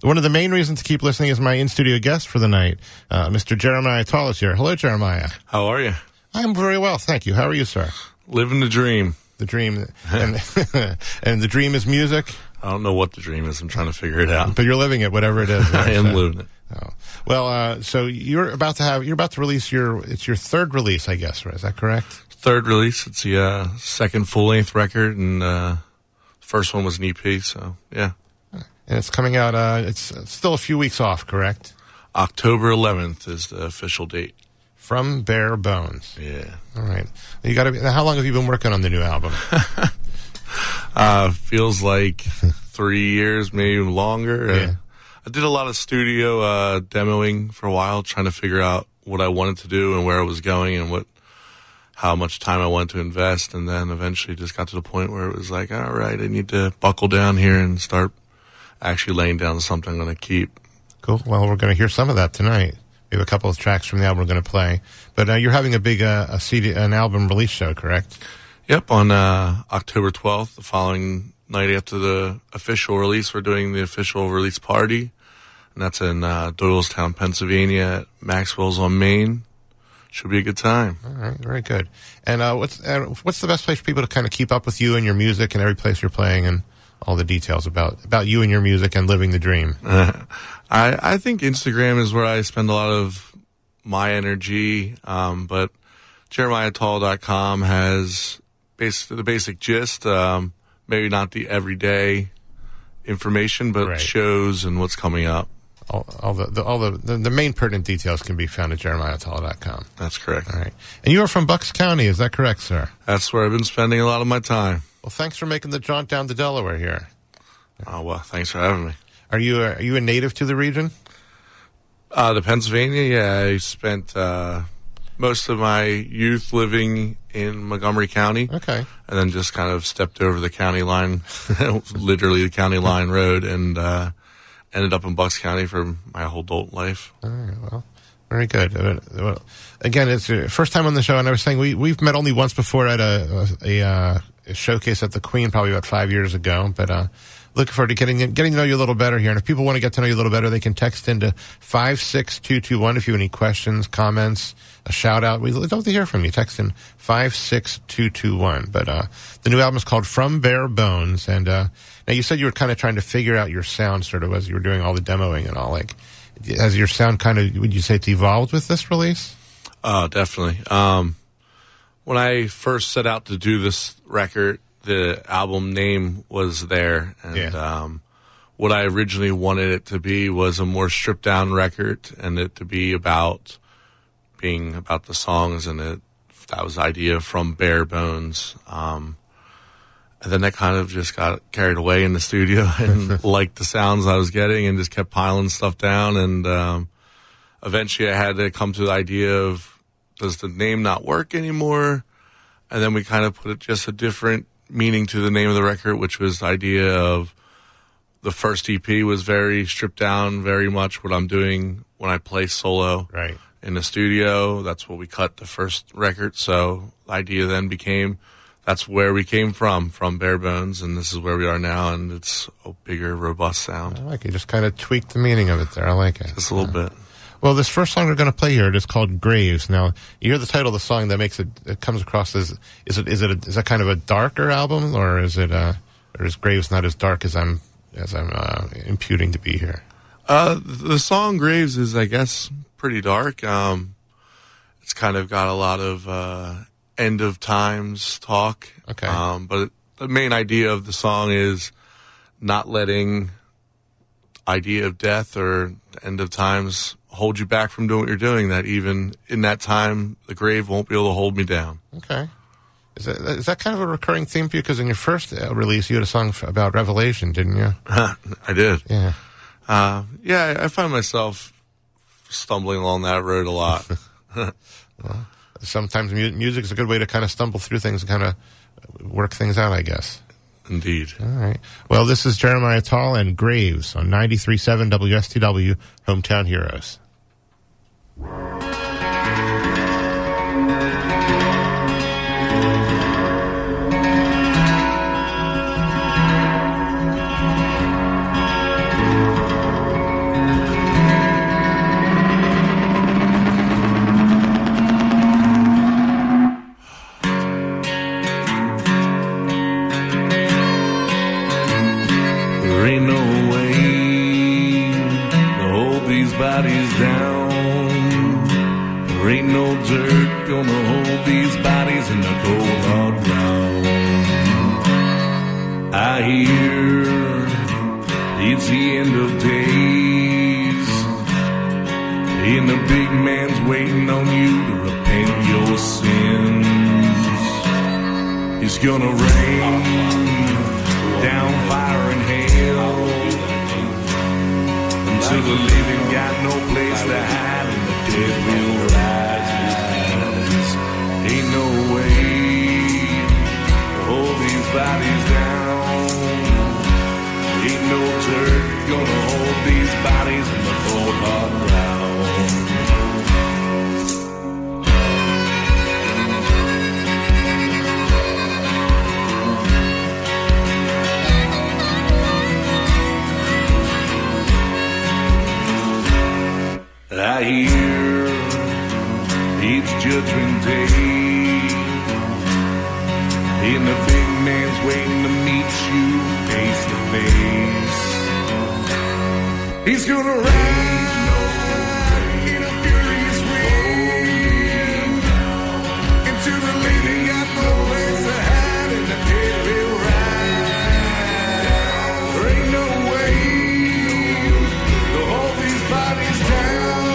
One of the main reasons to keep listening is my in-studio guest for the night, Mr. Jeremiah Tall is here. Hello, Jeremiah. How are you? I'm very well, thank you. How are you, sir? Living the dream. The dream. And, and the dream is music? I don't know what the dream is. I'm trying to figure it out. But you're living it, whatever it is. I am living it. Oh. Well, so you're about to release your third release, I guess, right? Is that correct? Third release. It's the second full-length record, and first one was an EP, so yeah. And it's coming out, it's still a few weeks off, correct? October 11th is the official date. From Bare Bones. Yeah. All right. How long have you been working on the new album? Feels like 3 years, maybe longer. Yeah. I did a lot of studio demoing for a while, trying to figure out what I wanted to do and where I was going and how much time I wanted to invest, and then eventually just got to the point where it was like, all right, I need to buckle down here and start actually laying down something I'm going to keep. Cool. Well, we're going to hear some of that tonight. We have a couple of tracks from the album we're going to play. But you're having a big an album release show, correct? Yep, on October 12th, the following night after the official release, we're doing the official release party, and that's in Doylestown, Pennsylvania, at Maxwell's on Main. Should be a good time. All right, very good. And what's the best place for people to kind of keep up with you and your music and every place you're playing and all the details about you and your music and living the dream? I think Instagram is where I spend a lot of my energy, but JeremiahTall.com has the basic gist, maybe not the everyday information, but right. Shows and what's coming up. All the main pertinent details can be found at JeremiahTall.com. That's correct. All right. And you are from Bucks County, is that correct, sir? That's where I've been spending a lot of my time. Well, thanks for making the jaunt down to Delaware here. Oh, well, thanks for having me. Are you a native to the region? The Pennsylvania, yeah. I spent most of my youth living in Montgomery County. Okay. And then just kind of stepped over the county line, literally the county line road, and ended up in Bucks County for my whole adult life. All right, well, very good. Well, again, it's your first time on the show, and I was saying we've met only once before at a showcase at the Queen, probably about 5 years ago, but looking forward to getting to know you a little better here. And if people want to get to know you a little better, they can text into 56221 if you have any questions, comments, a shout out. We'd love to hear from you. Text in 56221. But the new album is called From Bare Bones. And now you said you were kind of trying to figure out your sound sort of as you were doing all the demoing and all. Like, has your sound kind of, would you say it's evolved with this release? Definitely. When I first set out to do this record, the album name was there, and what I originally wanted it to be was a more stripped down record, and it to be about being about the songs, and that was the idea From Bare Bones. And then that kind of just got carried away in the studio and liked the sounds I was getting and just kept piling stuff down, and eventually I had to come to the idea of, does the name not work anymore? And then we kind of put just a different meaning to the name of the record, which was the idea of the first EP was very stripped down, very much what I'm doing when I play solo right in the studio. That's what we cut the first record. So the idea then became, that's where we came from Bare Bones, and this is where we are now, and it's a bigger, robust sound. I like it. Just kind of tweaked the meaning of it there. I like it. Just a little bit. Well, this first song we're going to play here, it is called Graves. Now, you hear the title of the song, that makes it comes across as, is that kind of a darker album, or is Graves not as dark as I'm imputing to be here? The song Graves is, I guess, pretty dark. It's kind of got a lot of end of times talk. Okay. But the main idea of the song is not letting idea of death or end of times hold you back from doing what you're doing, that even in that time, the grave won't be able to hold me down. Okay. Is that kind of a recurring theme for you? Because in your first release, you had a song about Revelation, didn't you? I did. Yeah. I find myself stumbling along that road a lot. Well, sometimes music is a good way to kind of stumble through things and kind of work things out, I guess. Indeed. All right. Well, this is Jeremiah Tall and Graves on 93.7 WSTW, Hometown Heroes. bodies down. There ain't no dirt gonna hold these bodies in the cold hard ground. I hear it's the end of days, and the big man's waiting on you to repent your sins. It's gonna rain down fire and hail until the living got no place to hide and the dead will rise. Ain't no way to hold these bodies down. Ain't no dirt gonna hold these bodies in the cold hard ground. I hear it's Judgment Day, and the big man's waiting to meet you face to face. He's gonna ride in a furious wind until the living got no place to hide and the dead will rise. There ain't no way to hold these bodies down.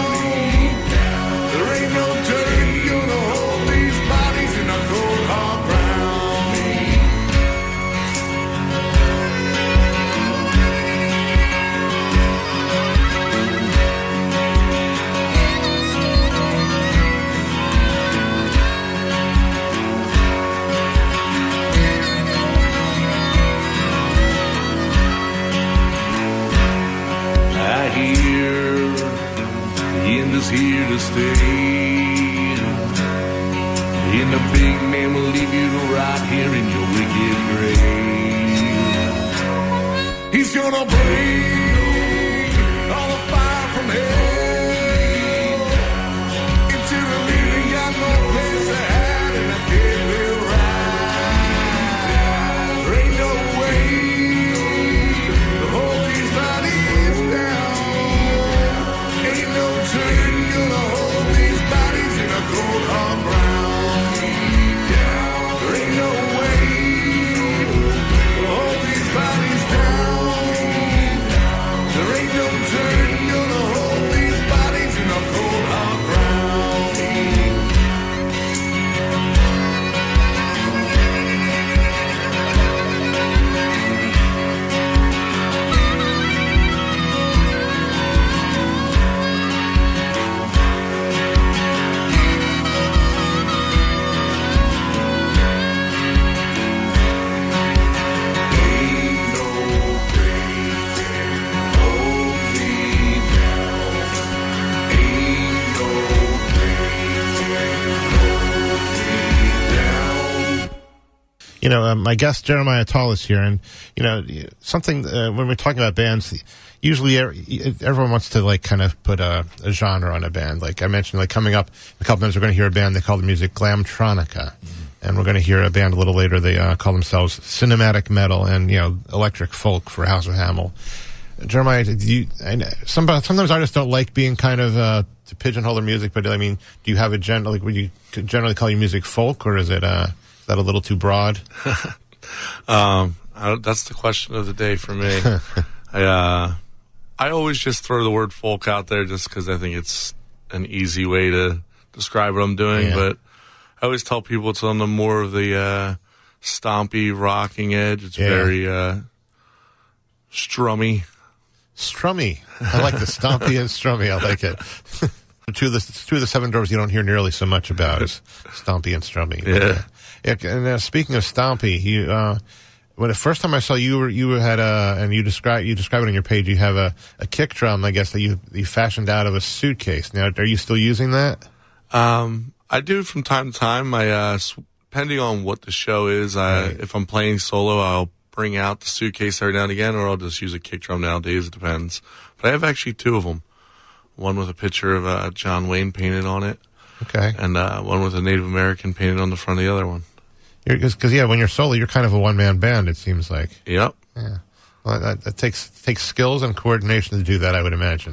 Here to stay, and the big man will leave you to rot here in your wicked grave. He's gonna bring all the fire from hell into the living got no place to hide and the dead will rise. There ain't no way to hold these bodies down. Ain't no turn cold hard ground. There ain't no way to hold these bodies down. There ain't no turn gonna hold these bodies in a cold hard ground. You know, my guest Jeremiah Tall is here, and you know, something when we're talking about bands, usually everyone wants to like kind of put a genre on a band. Like I mentioned, like coming up in a couple minutes, we're going to hear a band they call the music Glamtronica, and we're going to hear a band a little later. They call themselves Cinematic Metal, and you know, electric folk for House of Hamel. Jeremiah, sometimes artists don't like being kind of to pigeonhole their music, but I mean, do you have a like would you generally call your music folk, or is it that a little too broad? That's the question of the day for me. I always just throw the word folk out there just because I think it's an easy way to describe what I'm doing. Yeah. But I always tell people it's on the more of the stompy, rocking edge. It's very strummy. Strummy. I like the stompy and strummy. I like it. Two of the Seven Dwarfs you don't hear nearly so much about is stompy and strummy. Yeah. And speaking of stompy, when the first time I saw you had and you describe it on your page. You have a kick drum, I guess, that you fashioned out of a suitcase. Now, are you still using that? I do from time to time. Depending on what the show is, if I'm playing solo, I'll bring out the suitcase every now and again, or I'll just use a kick drum nowadays. It depends. But I have actually two of them. One with a picture of John Wayne painted on it. Okay. And one with a Native American painted on the front of the other one. Because when you're solo, you're kind of a one-man band, it seems like. Yep. Yeah. Well, that takes skills and coordination to do that, I would imagine.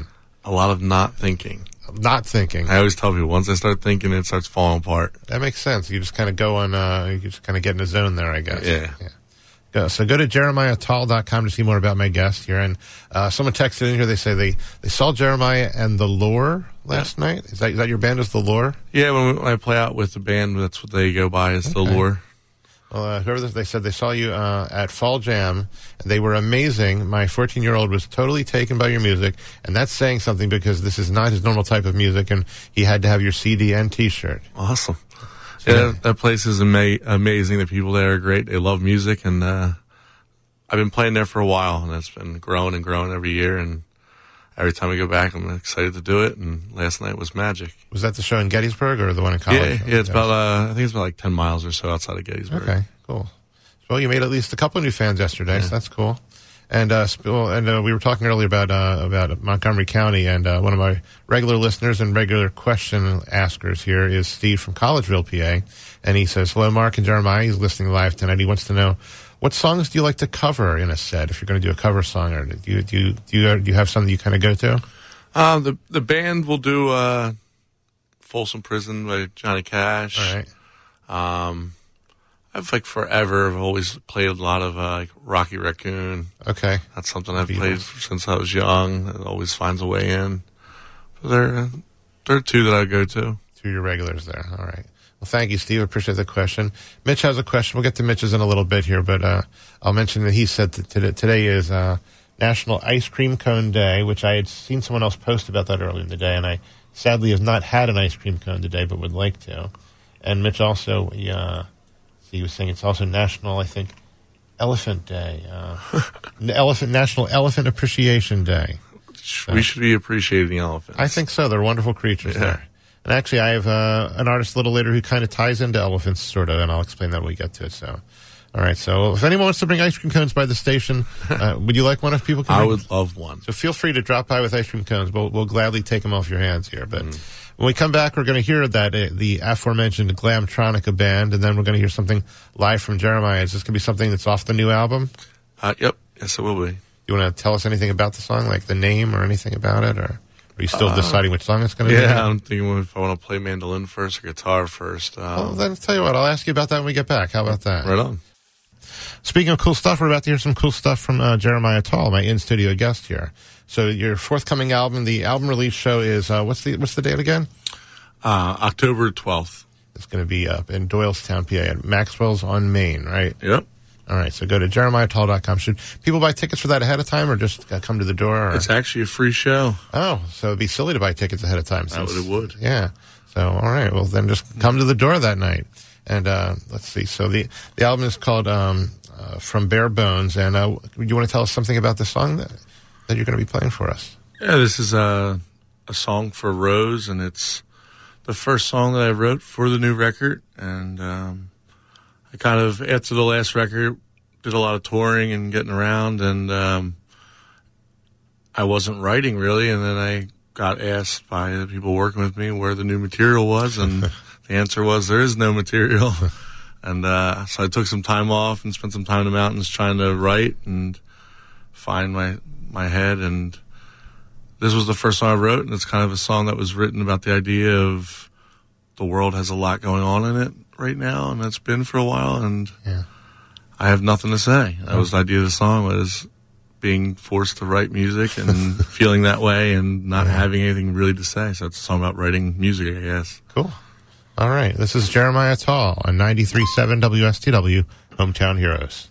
A lot of not thinking. Not thinking. I always tell people, once I start thinking, it starts falling apart. That makes sense. You just kind of go on, you just kind of get in the zone there, I guess. Yeah. So go to jeremiahtall.com to see more about my guest here. And someone texted in here. They say they saw Jeremiah and The Lure last night. Is that your band is The Lure? Yeah, when I play out with the band, that's what they go by, is The Lure. Well, they said they saw you at Fall Jam. They were amazing. My 14-year-old was totally taken by your music, and that's saying something because this is not his normal type of music, and he had to have your CD and T-shirt. Awesome. Yeah, that place is amazing. The people there are great. They love music, and I've been playing there for a while, and it's been growing and growing every year, and every time we go back, I'm excited to do it, and last night was magic. Was that the show in Gettysburg or the one in college? Yeah, it's about, I think it's about like 10 miles or so outside of Gettysburg. Okay, cool. Well, you made at least a couple of new fans yesterday, so that's cool. And we were talking earlier about Montgomery County, and one of my regular listeners and regular question askers here is Steve from Collegeville, PA, and he says, "Hello, Mark and Jeremiah." He's listening live tonight. He wants to know, what songs do you like to cover in a set if you're going to do a cover song, or do you have something you kind of go to? The band will do Folsom Prison by Johnny Cash. All right. I've forever. I've always played a lot of like Rocky Raccoon. Okay, that's something I've played since I was young. It always finds a way in. So there are two that I go to. Two of your regulars there. All right. Well, thank you, Steve. Appreciate the question. Mitch has a question. We'll get to Mitch's in a little bit here, but I'll mention that he said that today is National Ice Cream Cone Day, which I had seen someone else post about that earlier in the day, and I sadly have not had an ice cream cone today, but would like to. And Mitch also, he was saying it's also National, I think, Elephant Day, National Elephant Appreciation Day. So, we should be appreciating elephants. I think so. They're wonderful creatures there. And actually, I have an artist a little later who kind of ties into elephants, sort of, and I'll explain that when we get to it. So, all right. So, if anyone wants to bring ice cream cones by the station, would you like one if people can? I would love one. So, feel free to drop by with ice cream cones. We'll gladly take them off your hands here. But when we come back, we're going to hear that the aforementioned Glamtronica band, and then we're going to hear something live from Jeremiah. Is this going to be something that's off the new album? Yep. Yes, it will be. You want to tell us anything about the song, like the name or anything about it, or are you still deciding which song it's going to be? Yeah, I'm thinking if I want to play mandolin first or guitar first. Well, then tell you what, I'll ask you about that when we get back. How about that? Right on. Speaking of cool stuff, we're about to hear some cool stuff from Jeremiah Tall, my in-studio guest here. So your forthcoming album, the album release show is, what's the date again? October 12th. It's going to be up in Doylestown, PA, at Maxwell's on Main, right? Yep. All right, so go to jeremiahtall.com. Should people buy tickets for that ahead of time or just come to the door? Or? It's actually a free show. Oh, so it'd be silly to buy tickets ahead of time. It would. Yeah. So, all right, well, then just come to the door that night. And let's see. So the album is called From Bare Bones. And you want to tell us something about the song that you're going to be playing for us? Yeah, this is a song for Rose, and it's the first song that I wrote for the new record. And I kind of, after the last record, did a lot of touring and getting around, and I wasn't writing really, and then I got asked by the people working with me where the new material was, and the answer was there is no material. And so I took some time off and spent some time in the mountains trying to write and find my head, and this was the first song I wrote, and it's kind of a song that was written about the idea of the world has a lot going on in it right now, and it's been for a while, and I have nothing to say. That was the idea of the song, was being forced to write music and feeling that way and not having anything really to say. So it's a song about writing music, I guess. Cool. All right. This is Jeremiah Tall on 93.7 WSTW, Hometown Heroes.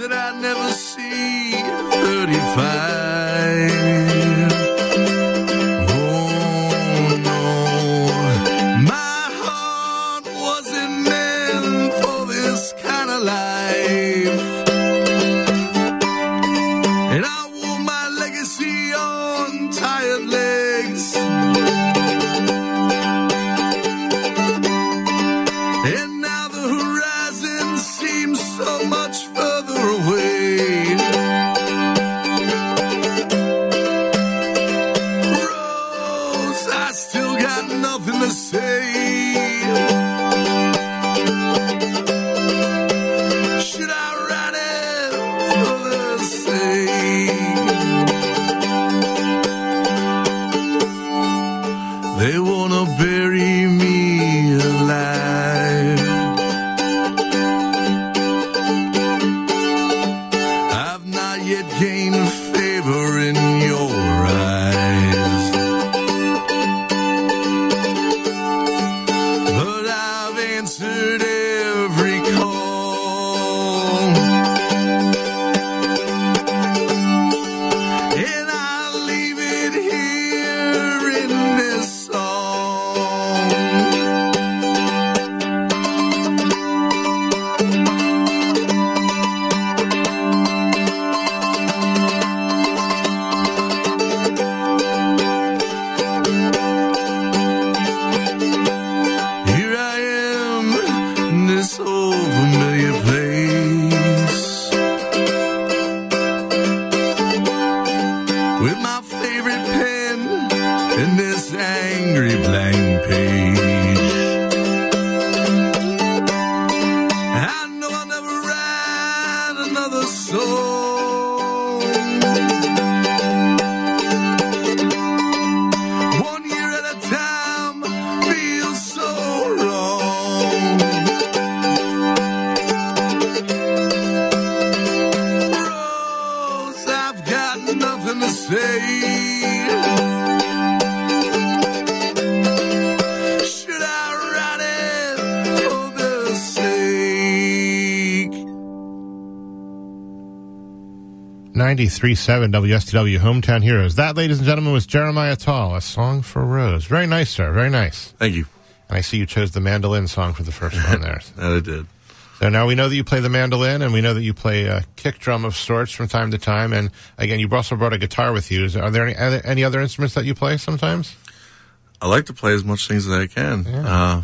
that I'd never see 35. Oh no, my heart wasn't meant for this kind of life. And I wore my legacy on tired legs. And now the horizon seems so much further away. Rose, I still got nothing to say. Should I write it for the sake? They wanna bury me alive. I've not yet gained favor in your eyes, but I've answered every call, and I'll leave it here in this song. Here I am in this old familiar place, with my favorite pen and this angry blank page. I know I'll never write another song. 1 year at a time feels so wrong. Rose, I've got nothing to say. Should I write it for the sake? 93.7 WSTW Hometown Heroes. That, ladies and gentlemen, was Jeremiah Tall, A Song for Rose. Very nice, sir. Very nice. Thank you. And I see you chose the mandolin song for the first one there. That I did. So now we know that you play the mandolin, and we know that you play a kick drum of sorts from time to time. And again, you also brought a guitar with you. Are there any other instruments that you play sometimes? I like to play as much things as I can. Yeah.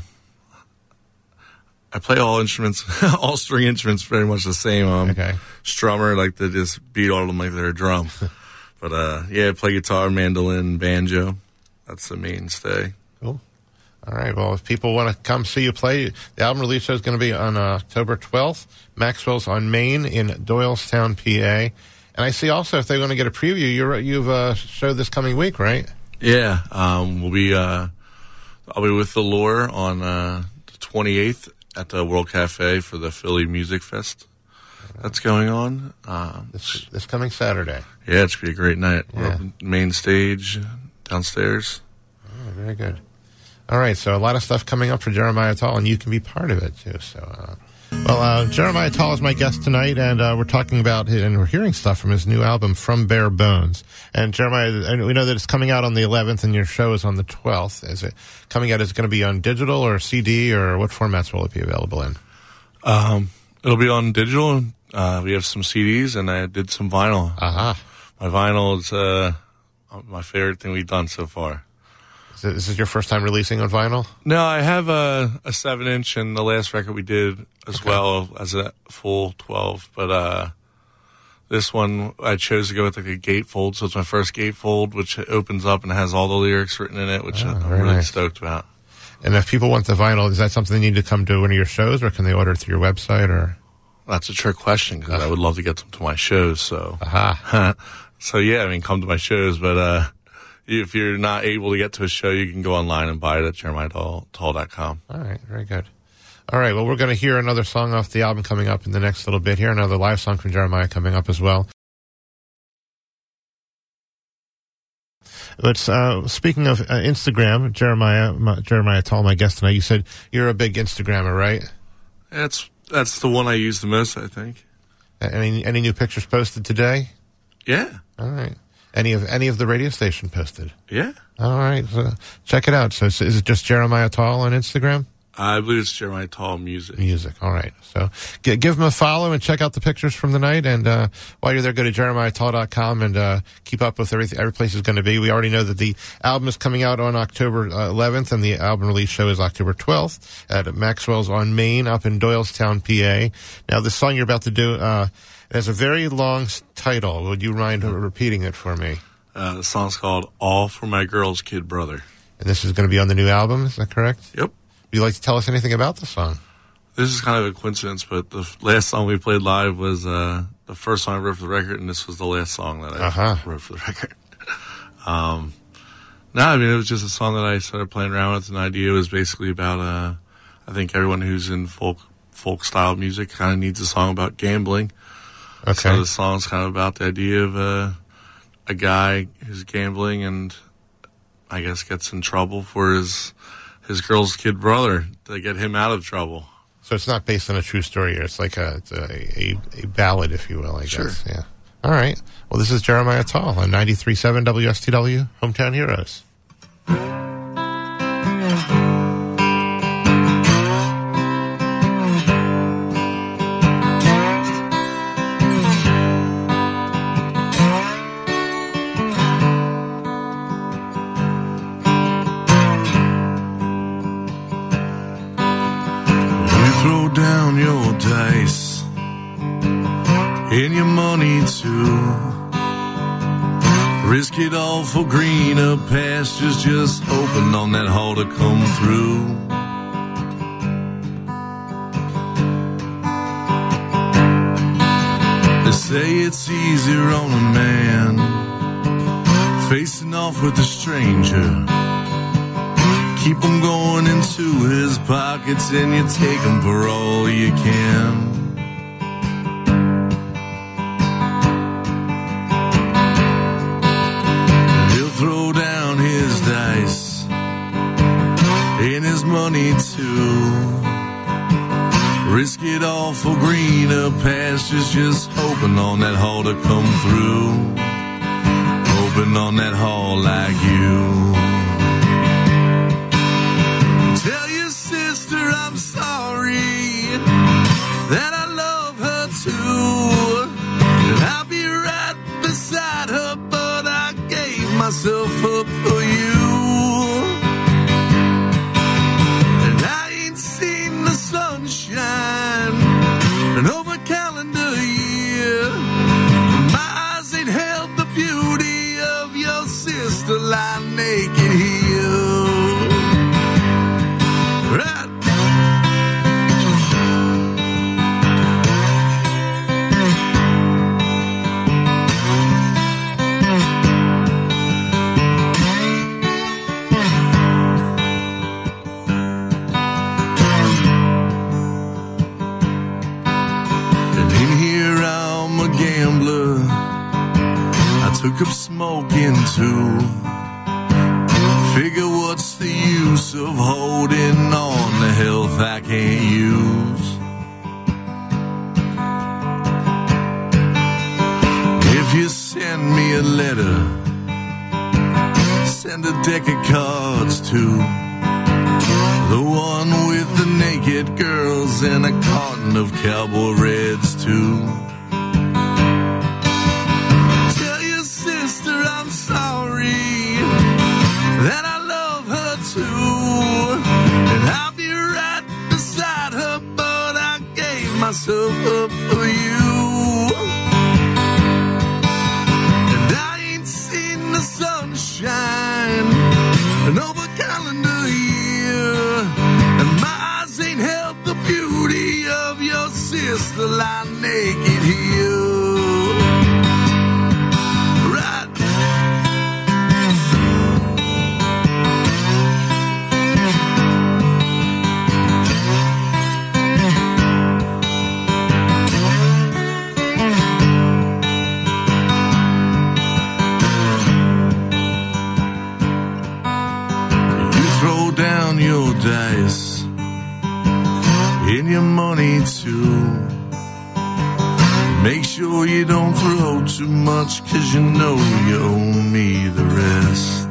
I play all instruments, all string instruments, pretty much the same. Okay. Strummer, like to just beat all of them like they're a drum. But yeah, I play guitar, mandolin, banjo. That's the mainstay. Cool. All right. Well, if people want to come see you play, the album release show is going to be on October 12th. Maxwell's on Main in Doylestown, PA. And I see also if they want to get a preview, you've a show this coming week, right? Yeah. I'll be with the Lure on the 28th at the World Cafe for the Philly Music Fest. That's going on. This coming Saturday. Yeah, it's going to be a great night. Yeah. We're up on the main stage, downstairs. Oh, very good. All right, so a lot of stuff coming up for Jeremiah Tall, and you can be part of it, too. So, Jeremiah Tall is my guest tonight, and we're talking about it, and we're hearing stuff from his new album, From Bare Bones. And Jeremiah, we know that it's coming out on the 11th, and your show is on the 12th. Is it coming out, is it going to be on digital or CD, or what formats will it be available in? It'll be on digital. We have some CDs, and I did some vinyl. Aha. My vinyl is my favorite thing we've done so far. Is this your first time releasing on vinyl? No, I have a 7-inch, and the last record we did as well as a full 12. But this one I chose to go with like a gatefold, so it's my first gatefold, which opens up and has all the lyrics written in it, which I'm really stoked about. And if people want the vinyl, is that something they need to come to one of your shows, or can they order it through your website? Or that's a trick question because I would love to get them to my shows. So, so yeah, I mean, come to my shows, but if you're not able to get to a show, you can go online and buy it at jeremiahtall.com. All right, very good. All right, well, we're going to hear another song off the album coming up in the next little bit here, another live song from Jeremiah coming up as well. But speaking of Instagram, Jeremiah Tall, my guest tonight, you said you're a big Instagrammer, right? That's the one I use the most, I think. Any new pictures posted today? Yeah. All right. Any of the radio station posted? Yeah. All right. So check it out. So is it just Jeremiah Tall on Instagram? I believe it's Jeremiah Tall Music. All right. So give him a follow and check out the pictures from the night. And while you're there, go to jeremiahtall.com and keep up with everything. Every place is going to be. We already know that the album is coming out on October 11th, and the album release show is October 12th at Maxwell's on Main up in Doylestown, PA. Now, the song you're about to do it has a very long title. Would you mind repeating it for me? The song's called All for My Girl's Kid Brother. And this is going to be on the new album, is that correct? Yep. Would you like to tell us anything about the song? This is kind of a coincidence, but the last song we played live was the first song I wrote for the record, and this was the last song that I wrote for the record. It was just a song that I started playing around with. An idea was basically about, I think everyone who's in folk style music kind of needs a song about gambling. Okay. So the song's kind of about the idea of a guy who's gambling and I guess gets in trouble for his girl's kid brother to get him out of trouble. So it's not based on a true story. It's like a ballad, if you will, I guess. Yeah. All right. Well, this is Jeremiah Tall on 93.7 WSTW, Hometown Heroes. Down your dice and your money too. Risk it all for greener pastures, just hoping on that haul to come through. They say it's easier on a man facing off with a stranger. Keep them going into his pockets and you take them for all you can. He'll throw down his dice and his money too. Risk it all for greener pastures, just hoping on that haul to come through. Hoping on that haul like you. I'm sorry that I love her too, and I'll be right beside her, but I gave myself up for you, and I ain't seen the sunshine in over calendar year. My eyes ain't held the beauty of your sister lying naked here. Right. Took up smoking too. Figure what's the use of holding on to health I can't use. If you send me a letter, send a deck of cards too. The one with the naked girls and a carton of Cowboy Reds too. That I love her too, and I'll be right beside her, but I gave myself up for you, and I ain't seen the sunshine in over calendar year, and my eyes ain't held the beauty of your sister lying naked here. Your dice and your money too. Make sure you don't throw too much, 'cause you know you owe me the rest.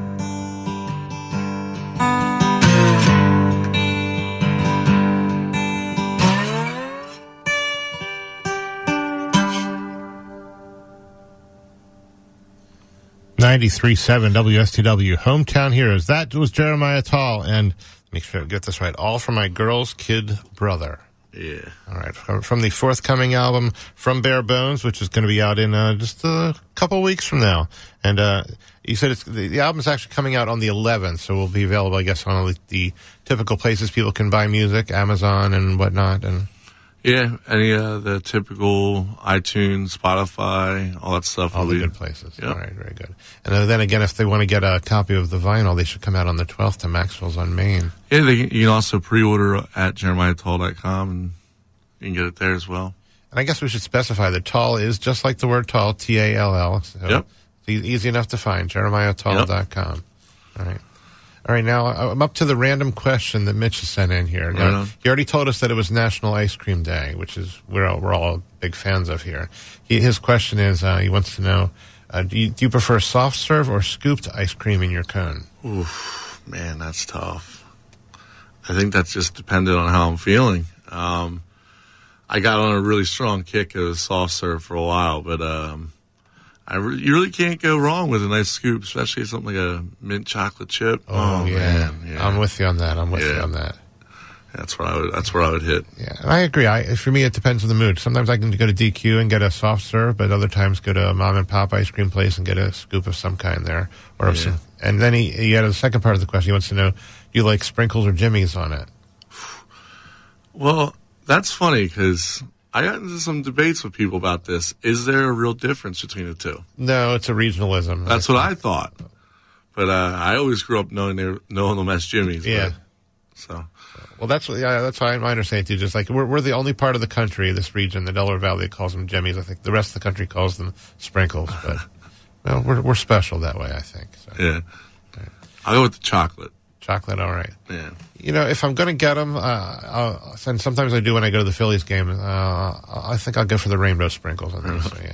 .93.7 WSTW, Hometown Heroes. That was Jeremiah Tall, and make sure I get this right, All for My Girl's Kid Brother. Yeah. All right. From the forthcoming album, From Bare Bones, which is going to be out in just a couple weeks from now. And you said the album's actually coming out on the 11th, so it will be available, I guess, on the typical places people can buy music, Amazon and whatnot. And yeah, any the typical iTunes, Spotify, all that stuff. All the good places. Yep. All right, very good. And then again, if they want to get a copy of the vinyl, they should come out on the 12th to Maxwell's on Main. Yeah, you can also pre-order at jeremiahtall.com, and you can get it there as well. And I guess we should specify that Tall is just like the word tall, T-A-L-L. So yep. It's easy enough to find, jeremiahtall.com. Yep. All right. All right, now I'm up to the random question that Mitch has sent in here. Now, he already told us that it was National Ice Cream Day, which is we're all big fans of here. His question is, he wants to know, do you prefer soft serve or scooped ice cream in your cone? Oof, man, that's tough. I think that's just dependent on how I'm feeling. I got on a really strong kick of soft serve for a while, but you really can't go wrong with a nice scoop, especially something like a mint chocolate chip. Oh yeah. Man, yeah. I'm with you on that. You on that. That's where I would hit. Yeah, and I agree. For me, it depends on the mood. Sometimes I can go to DQ and get a soft serve, but other times go to a mom and pop ice cream place and get a scoop of some kind there, or some. And then he had a second part of the question. He wants to know, do you like sprinkles or jimmies on it? Well, that's funny because I got into some debates with people about this. Is there a real difference between the two? No, it's a regionalism. That's what I thought. But I always grew up knowing them as Jimmy's. Yeah. Well, that's why I understand too. Just like we're the only part of the country, this region, the Delaware Valley, that calls them Jimmy's. I think the rest of the country calls them sprinkles. But well, we're special that way, I think. So. Yeah. Right. I'll go with the chocolate. Chocolate, all right. Yeah. If I'm going to get them, and sometimes I do when I go to the Phillies game, I think I'll go for the rainbow sprinkles. I think so, yeah.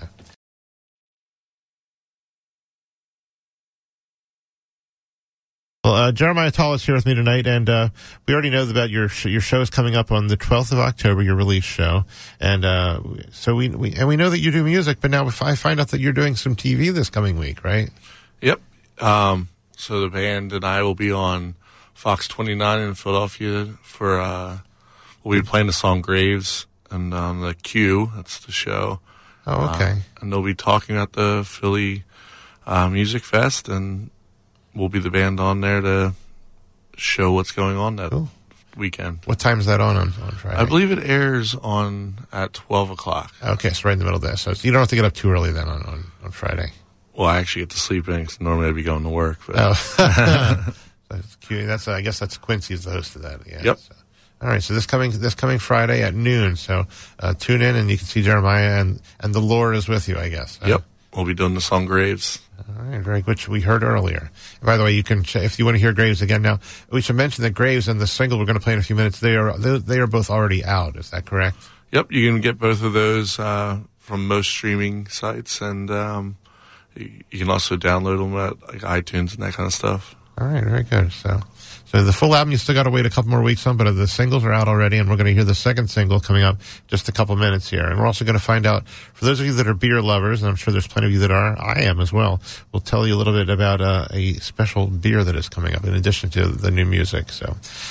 Well, Jeremiah Tall is here with me tonight, and we already know about your show is coming up on the 12th of October, your release show, and so we know that you do music, but now if I find out that you're doing some TV this coming week, right? Yep. So the band and I will be on Fox 29 in Philadelphia for we'll be playing the song Graves and on the Q. That's the show. Oh, okay. And they'll be talking at the Philly Music Fest, and we'll be the band on there to show what's going on that weekend. What time is that on Friday? I believe it airs at 12 o'clock. Okay, so right in the middle of that. So you don't have to get up too early then on Friday. Well, I actually get to sleep in because normally I'd be going to work. But. Oh. I guess that's Quincy's the host of that. Yeah. Yep. So. All right, so this coming Friday at noon. So tune in and you can see Jeremiah and the Lord is with you, I guess. Yep. We'll be doing the song Graves. All right, very good, which we heard earlier. And by the way, you can if you want to hear Graves again now, we should mention that Graves and the single we're going to play in a few minutes, they are both already out. Is that correct? Yep, you can get both of those from most streaming sites, and you can also download them at like iTunes and that kind of stuff. All right, very good. So the full album, you still got to wait a couple more weeks on, but the singles are out already, and we're going to hear the second single coming up just a couple minutes here. And we're also going to find out, for those of you that are beer lovers, and I'm sure there's plenty of you that are, I am as well, we'll tell you a little bit about a special beer that is coming up in addition to the new music. So.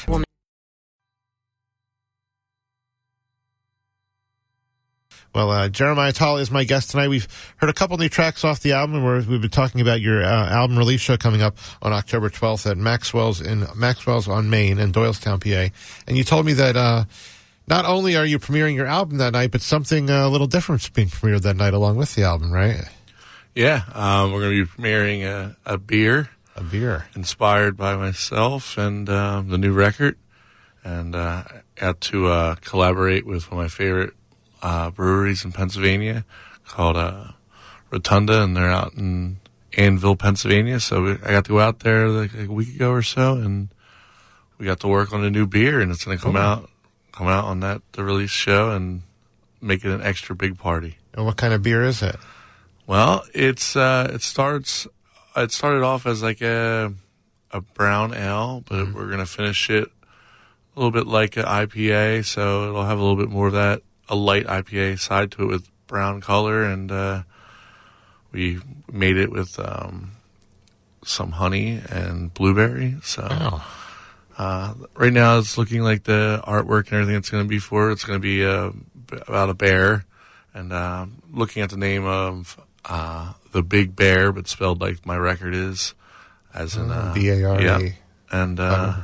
Well, Jeremiah Tall is my guest tonight. We've heard a couple new tracks off the album, and we've been talking about your album release show coming up on October 12th at Maxwell's on Main in Doylestown, PA. And you told me that not only are you premiering your album that night, but something a little different is being premiered that night along with the album, right? Yeah, we're going to be premiering a beer. A beer. Inspired by myself and the new record. And I had to collaborate with one of my favorite breweries in Pennsylvania called Rotunda, and they're out in Annville, Pennsylvania. So I got to go out there like a week ago or so, and we got to work on a new beer, and it's going to come out on the release show, and make it an extra big party. And what kind of beer is it? Well, it started off as like a brown ale, but we're going to finish it a little bit like an IPA, so it'll have a little bit more of that, a light IPA side to it with brown color, and we made it with some honey and blueberry. So right now it's looking like the artwork and everything it's going to be for, it's going to be about a bear, and looking at the name of the Big Bear, but spelled like my record is, as in B-A-R-E. Yeah. And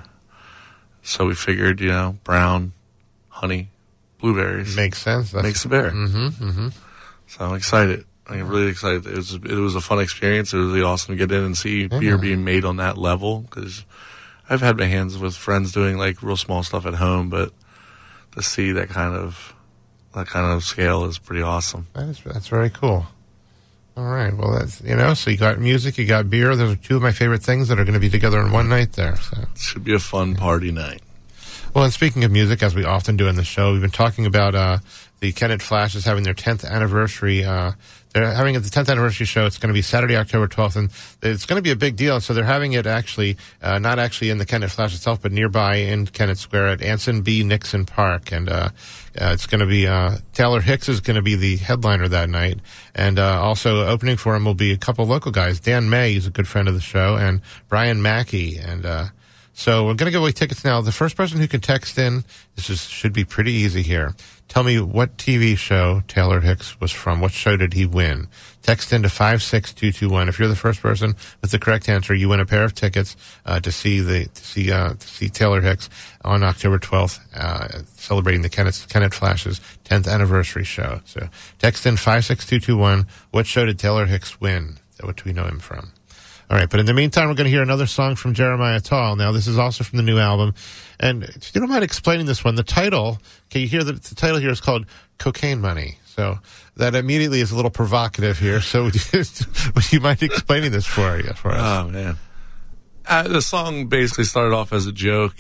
so we figured, brown, honey, blueberries. Makes sense. Makes a bear. Mm-hmm, mm-hmm. So I'm excited. I'm really excited. It was a fun experience. It was really awesome to get in and see beer being made on that level, because I've had my hands with friends doing like real small stuff at home, but to see that kind of scale is pretty awesome. That's very cool. All right. Well, that's, so you got music, you got beer. Those are two of my favorite things that are going to be together in one night there. So it should be a fun party night. Well, and speaking of music, as we often do in the show, we've been talking about the Kennett Flash is having their 10th anniversary. They're having the 10th anniversary show. It's going to be Saturday, October 12th, and it's going to be a big deal. So they're having it actually, not actually in the Kennett Flash itself, but nearby in Kennett Square at Anson B. Nixon Park. And it's going to be Taylor Hicks is going to be the headliner that night. And also opening for him will be a couple local guys. Dan May, he's a good friend of the show, and Brian Mackey. And so we're going to give away tickets now. The first person who can text in, should be pretty easy here. Tell me what TV show Taylor Hicks was from. What show did he win? Text into 56221. If you're the first person with the correct answer, you win a pair of tickets to see Taylor Hicks on October 12th, celebrating the Kennett Flash's 10th anniversary show. So text in 56221. What show did Taylor Hicks win? What do we know him from? All right, but in the meantime, we're going to hear another song from Jeremiah Tall. Now, this is also from the new album. And if you don't mind explaining this one, the title, you hear that the title here is called Cocaine Money. So that immediately is a little provocative here. So would you mind explaining this for us? Oh, man. The song basically started off as a joke.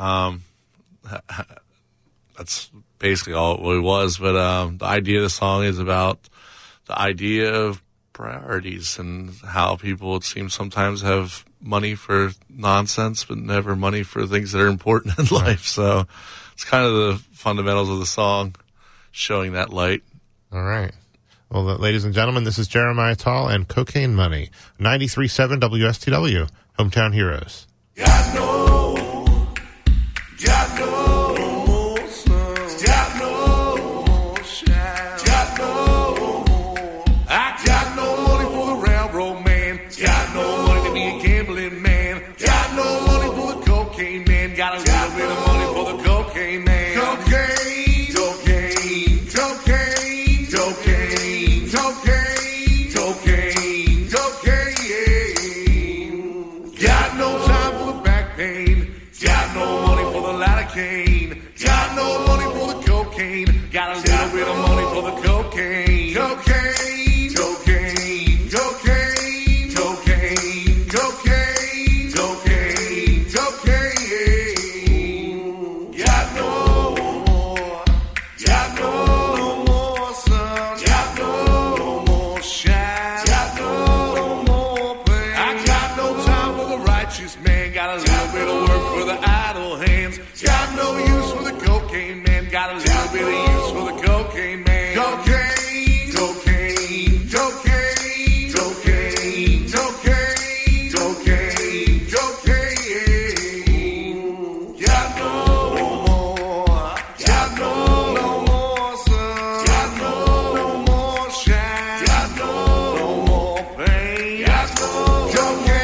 That's basically all it was. But the idea of the song is about the idea of priorities and how people, it seems, sometimes have money for nonsense but never money for things that are important in life. So it's kind of the fundamentals of the song, showing that light. All right. Well, ladies and gentlemen, this is Jeremiah Tall and Cocaine Money. 93.7 WSTW, Hometown Heroes. Got a little bit of money for the cocaine man. Cocaine, cocaine, cocaine, cocaine, cocaine, cocaine, cocaine. Got no time for the back pain. Got no money for the lidocaine. Got no money for the cocaine. Got a little bit of money for the cocaine. Cocaine, cocaine, cocaine, cocaine, cocaine, cocaine, cocaine. Got a little bit of work for the idle hands. Got no use for the cocaine man. Got a little bit of use for the cocaine man. Cocaine, cocaine, cocaine, cocaine, cocaine, cocaine, cocaine. Got no more. Got no more sun. Got no more shine. Got no more pain. Got no cocaine.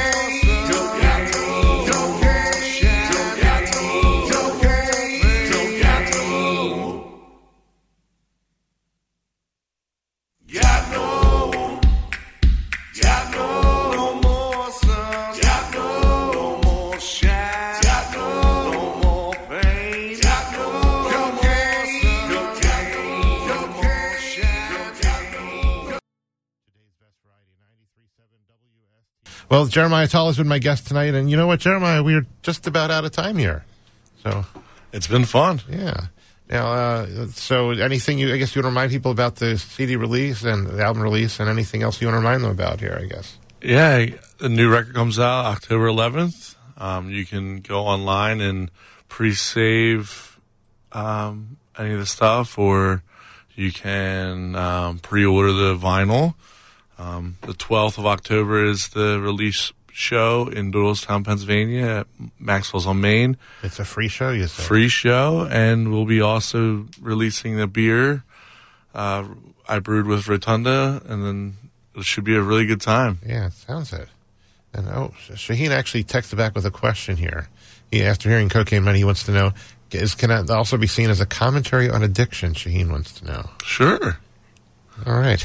Well, Jeremiah Tall has been my guest tonight, and you know what, Jeremiah, we're just about out of time here. So it's been fun. Yeah. Now, so anything I guess you want to remind people about the CD release and the album release and anything else you want to remind them about here, I guess. Yeah, the new record comes out October 11th. You can go online and pre-save any of the stuff, or you can pre-order the vinyl. The 12th of October is the release show in Doylestown, Pennsylvania at Maxwell's on Main. It's a free show, you said? Free show, and we'll be also releasing the beer I brewed with Rotunda, and then it should be a really good time. Yeah, it sounds it. And Shaheen actually texted back with a question here. After hearing Cocaine Money, he wants to know, can it also be seen as a commentary on addiction? Shaheen wants to know. Sure. All right.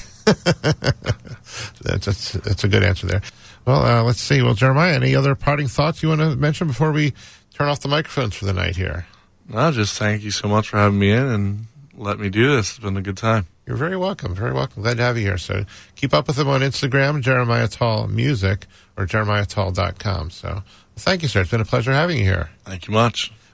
That's a good answer there. Well, let's see. Well, Jeremiah, any other parting thoughts you want to mention before we turn off the microphones for the night here? No, just thank you so much for having me in and let me do this. It's been a good time. You're very welcome. Very welcome. Glad to have you here. So keep up with him on Instagram, Jeremiah Tall Music, or jeremiahtall.com. So thank you, sir. It's been a pleasure having you here. Thank you much.